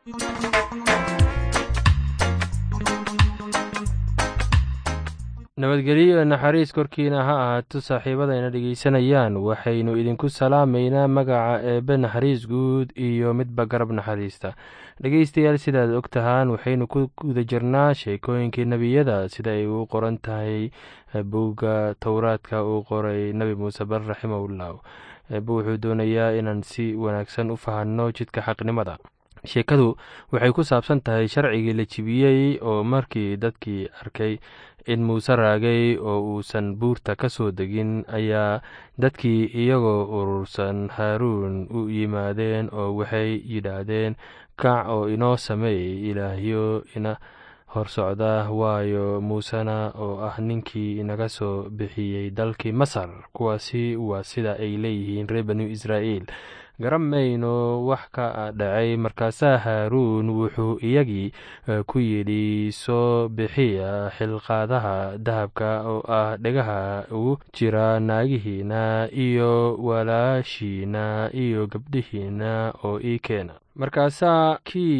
nabadgelyo naxariis korkiina ha ahaato saaxiibadayna dhegaysanayaan waxaynu idinku salaamaynaa magaca eebbe naxariis guud iyo midba garab naxariista dhegaystayaal sidaad og tahaan waxaynu ku guda jirnaa sheekooyinkii nebiyada sida ay u qoran tahay buugga towraadka uu qoray nebi muuse bar raximahullah eebbe wuxuu doonayaa inaan si wanaagsan u fahanno jidka xaqnimada. sheekadu waxay ku saabsan tahay sharcigii la jibiyey oo markii dadkii arkay in muuse raagay oo uusan buurta ka soo degin ayaa dadkii iyagoo urursan haaruun u yimaadeen oo waxay yidhaahdeen kac oo inoo sameey ilaahyo ina hor socda waayo muusena oo ah ninkii inaga soo bixiyey dalkii masar. kuwaasi waa sida ay leeyihiin reer banu israa'iil. garan mayno wax ka dhacay. markaasaa haaruun wuxuu iyagii ku yidhi soo bixiya xilqaadaha dahabka oo ah dhegaha ugu jira naagihiina iyo walaashiina iyo gabdhihiina oo ii keena. markaasaa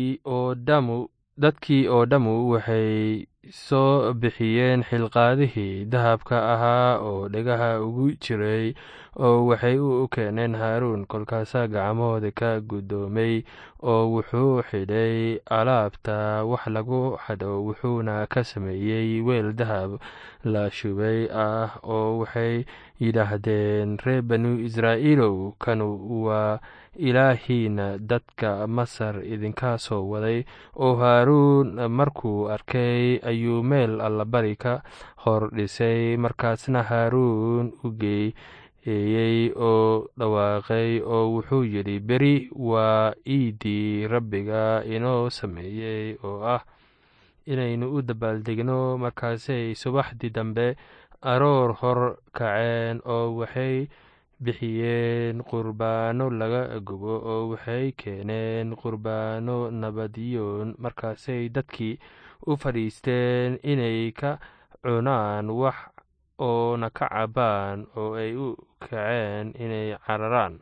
dadkii oo dhammu waxay soo bixiyeen xilqaadihii dahabka ahaa oo dhegaha ugu jiray oo waxay u keeneen haaruun. kolkaasaa gacmahooda ka guddoomay oo wuxuu xidhay alaabta wax lagu xadho wuxuuna ka sameeyey weel dahab la shubay ah oo waxay yidhaahdeen reer banu israa'iilow kanu waa ilaahiina dadka masar idinka soo waday. oo haaruun markuu arkay ayuu meel allabari ka hor dhisay. markaasna haaruun u geeyey oo dhawaaqay oo wuxuu yidhi beri waa iiddii rabbiga inoo sameeyey oo ah inaynu u dabaaldegno. markaasay subaxdii dambe aroor hor kaceen oo waxay bixiyeen qurbaano laga gubo oo waxay keeneen qurbaano nabadyoon. markaasay dadkii u fadhiisteen inay ka cunaan wax oona ka cabaan oo ay u kaceen inay cararaan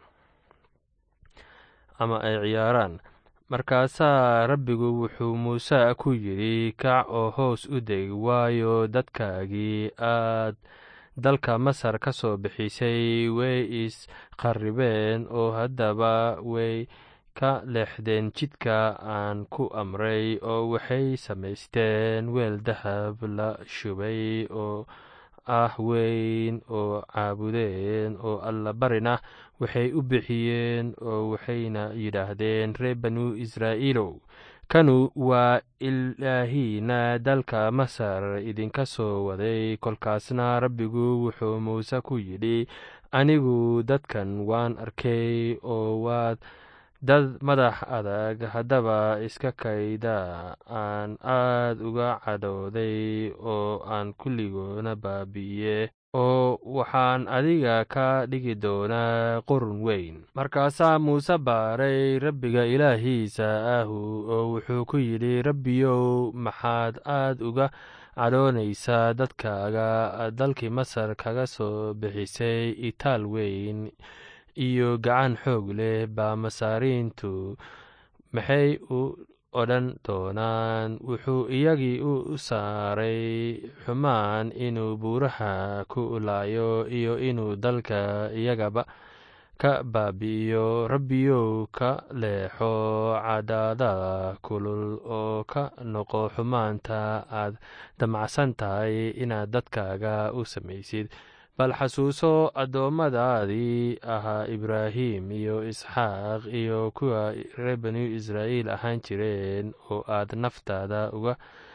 ama ay ciyaaraan. markaasaa rabbigu wuxuu muuse ku yidhi kac oo hoos u deg waayo dadkaagii aad dalka masar ka soo bixisay way isqarribeen oo haddaba way ka leexdeen jidka aan ku amray oo waxay samaysteen weel dahab la shubay oo ah weyn oo caabudeen oo allabarina waxay u bixiyeen oo waxayna yidhaahdeen reer banu israa'iilow kanu waa ilaahiina dalka masar idinka soo waday. kolkaasna rabbigu wuxuu muuse ku yidhi anigu dadkan waan arkay oo waad dad madax adag haddaba iska kayda aan aad uga cadhooday oo aan kulligoona baabi'iye oo waxaan adiga ka dhigi doonaa qurun weyn. markaasaa muuse baaray rabbiga ilaahiisa ahu oo wuxuu ku yidhi rabbiyow maxaad aad uga cadhoonaysaa dadkaaga dalkii masar kaga soo bixisay itaal weyn iyo gacan xoog leh baa masaariintu maxay u odhan doonaan. wuxuu iyagii u saaray xumaan inuu buuraha ku laayo iyo inuu dalka iyagaba ka baabi'iyo. rabbiyow ka leexo cadaada kulul oo ka noqo xumaanta aad damacsan tahay inaad dadkaaga u samaysid. bal xasuuso addoommadaadii ahaa ibraahim iyo isxaaq iyo kuwa reer banu israa'iil ahaan jireen oo aad naftaada uga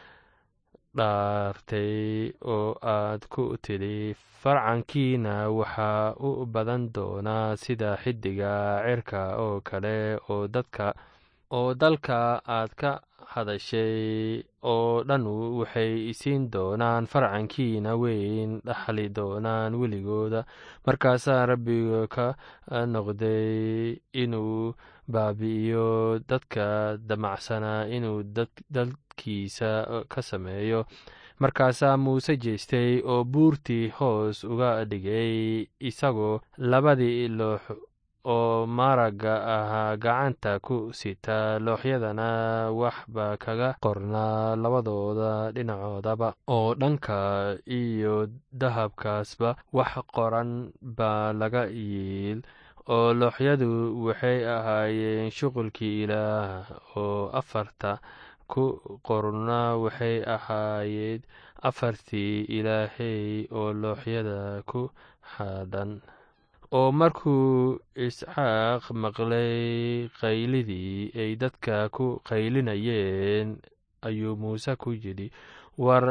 dhaartay oo aad ku tidhi farcankiina waxaa u badan doonaa sida xiddiga cirka oo kale oo dalka aad ka hadashay oo dhannu waxay isiin doonaan farcankiina weyn dhaxli doonaan weligooda. markaasaa rabbiga ka noqday inuu baabi'iyo dadka damacsanaa inuu dalkiisa ka sameeyo. markaasaa muuse jeestay oo buurtii hoos uga dhigay isagoo labadii loox oo maaragga ahaa gacanta ku sita looxyadana waxba kaga qornaa labadooda dhinacoodaba oo dhanka iyo dahabkaasba wax qoran baa laga yiil oo looxyadu waxay ahaayeen shuqulkii ilaah oo afarta ku qorna waxay ahaayeen afartii ilaahay oo looxyada ku xadhan oo markuu isxaaq maqlay qaylidii ay dadka ku qaylinayeen ayuu muuse ku yidhi war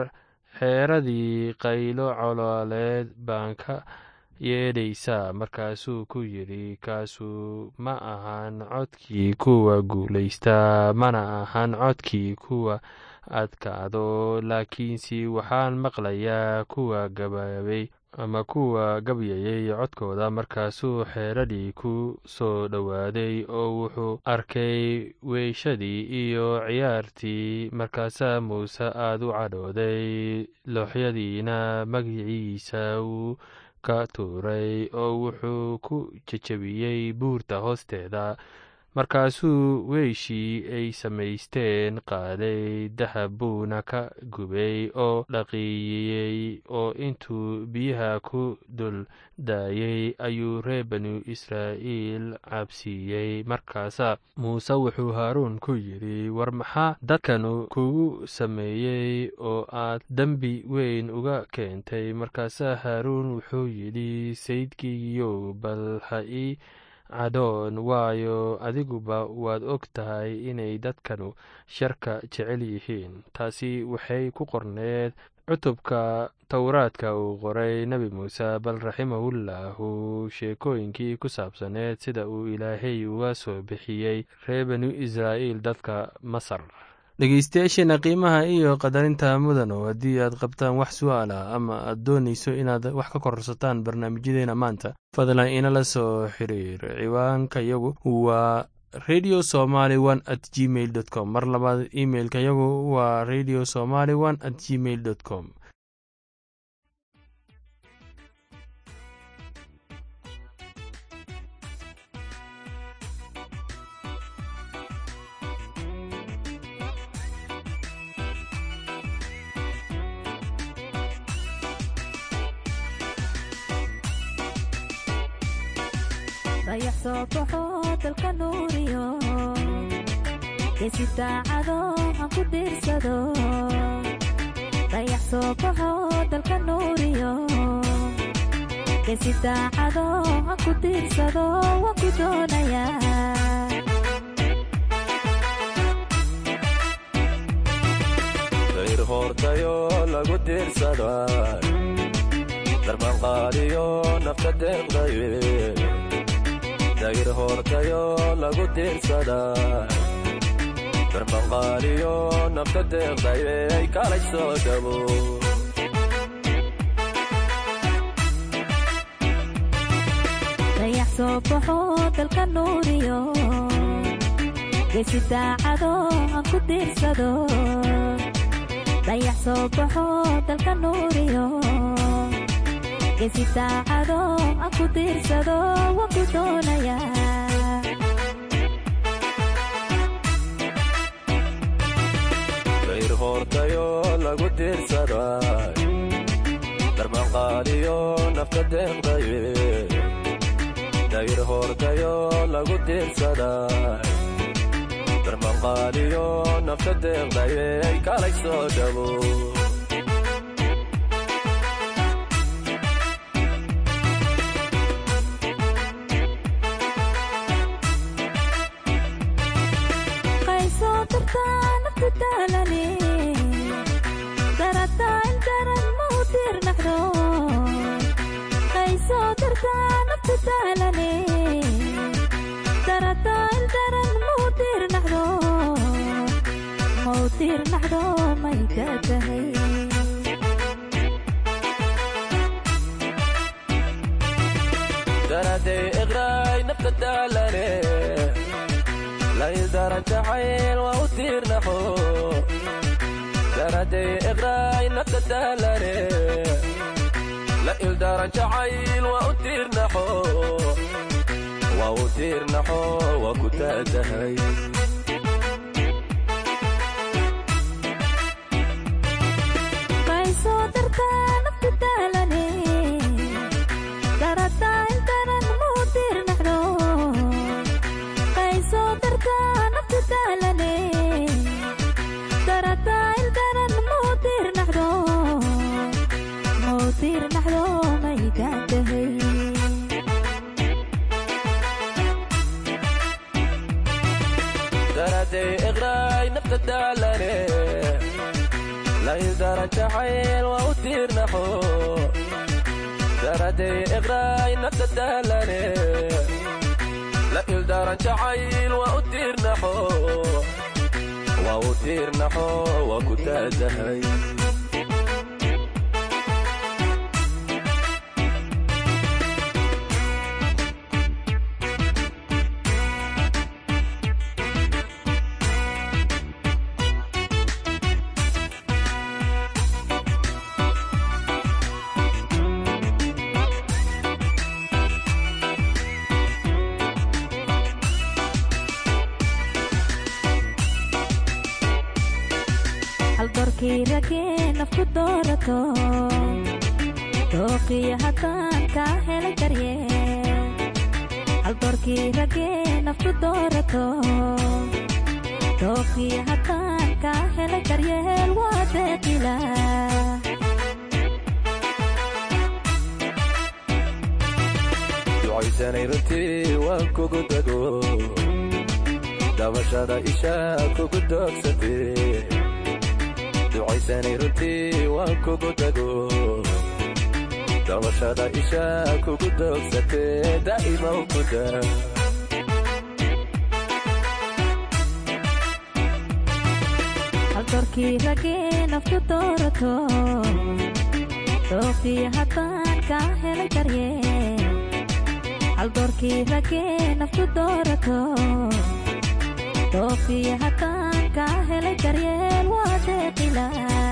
xeeradii qaylo cololeed baan ka yeedhaysaa markaasuu ku yidhi kaasu ma ahan codkii kuwa guulaysta mana ahan codkii kuwa adkaado laakiinse waxaan maqlayaa kuwa gabaabay ama kuwa gabyayay codkooda markaasuu xeeradii ku soo dhowaaday oo wuxuu arkay weyshadii iyo ciyaartii markaasaa muuse aad u cadhooday looxyadiina magiciisa wuu ka tuuray oo wuxuu ku jejebiyey buurta hoosteeda markaasuu weyshii ay samaysteen qaaday dahab buuna ka gubay oo dhaqiyey oo intuu biyaha ku dul daayey ayuu reer banu israa'iil cabsiiyey markaasaa muuse wuxuu haaruun ku yidhi war maxaa dadkanu kugu sameeyey oo aad dembi weyn uga keentay markaasaa haaruun wuxuu yidhi sayidkiiyow bal ha ii cadhoon waayo adiguba waad og tahay inay dadkanu sharka jecel yihiin taasi waxay ku qorneed cutubka towraadka uu qoray nebi muuse bal raximahullahu sheekooyinkii ku saabsaneed sida uu ilaahay uga soo bixiyey reer banu israa'iil dadka masar dhegeystayaasheena qiimaha iyo qadarinta mudano haddii aad qabtaan wax su'aala ama aad doonayso inaad wax ka kororsataan barnaamijyadeena maanta fadlan inala soo xiriir ciwaanka yagu waa radio somaly 1@gmail.com mar labaad imailka yagu waa radio somaly 1@gmail.com dayax soo baxo dalka nuuriyo geesi daacado aan ku diirsado dayax soo baxo dalka nuuriyo geesi daacado aan ku diirsado waan ku doonayaa dayr hortayo lagu diirsado darban qaadiyo nafta deeqdaye dayr hortayo lagu diirsadaa darbanqaaliyo nafta deeqdayay kalay soo dhabo dayax soo baxo dalka nuuriyo geesi daacado aan ku diirsado dayax soo baxo dalka nuuriyo geesi daacado aan ku diirsado waan ku doonayaa dayr hortayo lagu diirsadaa darbanqaaliyo nafta deeqdaye dayr hortayo lagu diirsadaa darbanqaaliyo nafta deeqdayay kalay soo dhabo daraday iqraay nafta daalane laydaran jacayl waa u tiirnaxo daraday iqraay nafta daalane la ildaran jacayl waa u tiirnaxo waa u tiirnaxo waa ku taatahay qaysoo dartaa nafta daalane darataa intanan muu tiirnaxdo qaysoo dartaa nafta daalane darataa intanan muu tiirnaxdo maydaantahay daraday iqraay nafta daalane laydaran jacayl waa u tiirnaxo daraday iqraay nafta daalane laydaran jacayl waa u tiirnaxo waa ku taatahay haldoorkii ragee nafku doorato dooqiya haddaan kaa helay daryeel haldoorkii ragee nafku doorato dooqiya haddaan kaa helay daryeel waa deeqila ducaysanay runtii waan kugu dago dabashada ishaa kugu doogsatee ducaysanay runtii waan kugu dago dabashada ishaa kugu doogsatee daa'ima u kuda haldoorkii ragee nafku doorato dooqiya haddaan kaa helay daryeel haldoorkii ragee nafku doorato dooqiya haddaan kaa helay daryeel waa deeqila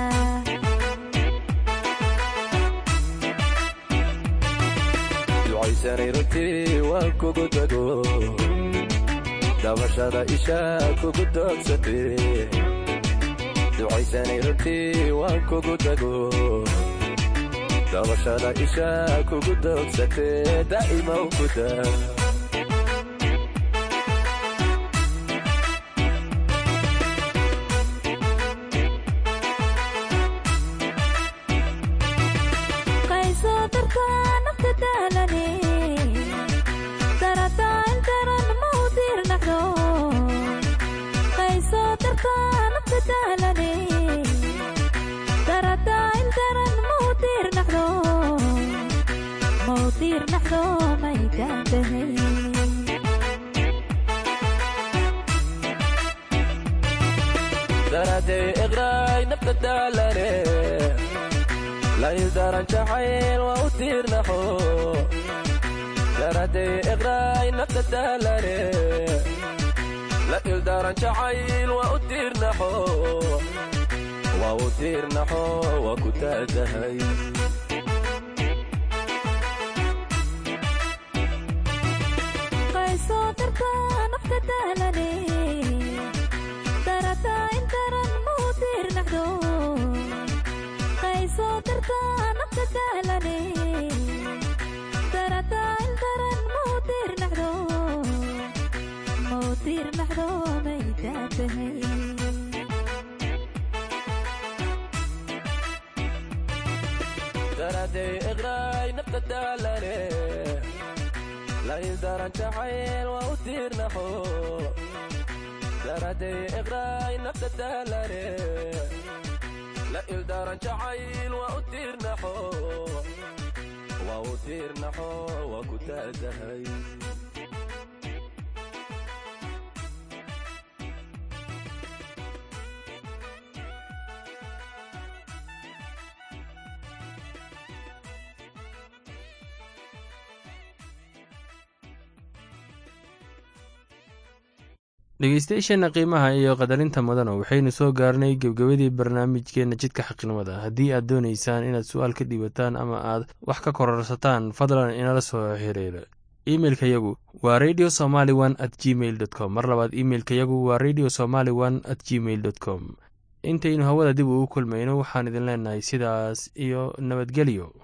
ducaysanay runtii waan kugu dago dabashada ishaa kugu doogsatee ducaysanay runtii waan kugu dago dabashada ishaa kugu doogsatee daa'ima u kuda daraday iqraay nafta daalane laydaran jacayl waa u tiirnaxo daraday iqraay nafta daalane laydaran jacayl waa u tiirnaxo waa ku taatahay qaysoo dartaa nafta daalane darataa intaran muu tiirnaxdo qaysoo dartaa nafta daalane darataa intaran muu tiirnaxdo maydaantahay daraday iqraay nafta daalane laydaran jacayl waa u tiirnaxo daraday iqraay nafta daalane laydaran jacayl waa u tiirnaxo waa ku taatahay dhegeystayaasheena qiimaha iyo qadarinta mudana waxaynu soo gaarnay gebgabadii barnaamijkeena jidka xaqnimada haddii aad doonaysaan inaad su-aal ka dhiibataan ama aad wax ka kororsataan fadlan inala soo xiriira imeilka yagu waa radio somaly one at gmail dot com. mar labaad imeilka yagu waa radio somaly one at gmail dot com. intaynu hawada dib ugu kulmayno waxaan idin leenahay sidaas iyo nabadgelyo.